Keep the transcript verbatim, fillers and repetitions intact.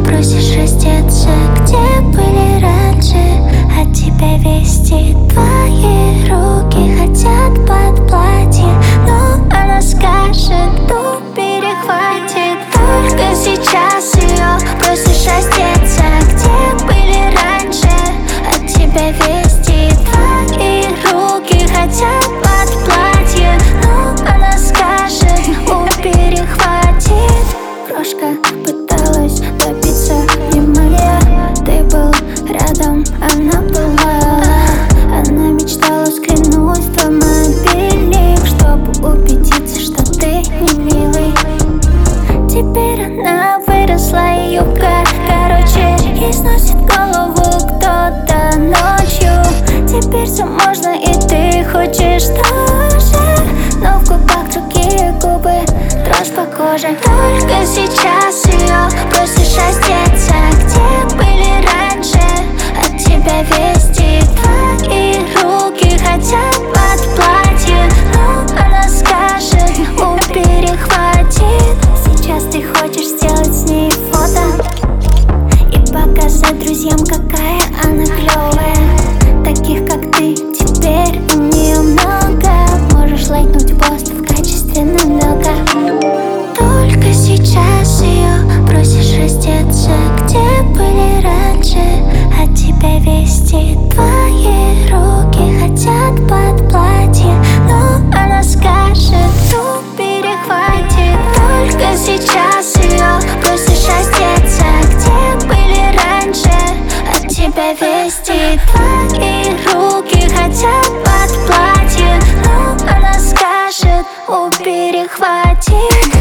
просишь раздеться, где были раньше. От тебя вести твои руки хотят под платье, но она скажет, ну перехватит. Только сейчас ее просишь раздеться, где были раньше. От тебя вести твои руки хотят под платье, но она скажет, ну перехватит. Крошка пыталась добиться внимания, ты был рядом, она была. Она мечтала взглянуть в твой мобильник, чтобы убедиться, что ты не милый. Теперь она выросла, и юбка короче, ей сносит голову кто-то ночью. Теперь все можно, и ты хочешь тоже, но в губах другие губы, дрожь по коже. Только сейчас ее просишь раздеться, где были раньше. От тебя вести твои руки хотят под платье, но она скажет, ну перехватит. Сейчас ты хочешь сделать с ней фото и показать друзьям, какая она клевая. Таких, как ты, теперь у нее много. Можешь лайкнуть пост в качестве намека. Только сейчас ее просишь раздеться, где были раньше. От тебя вести твои руки хотят под платье, но она скажет, ну перехватит. Только сейчас ее просишь раздеться, где были раньше. От тебя вести твои руки хотят под платье, но она скажет, ну перехватит.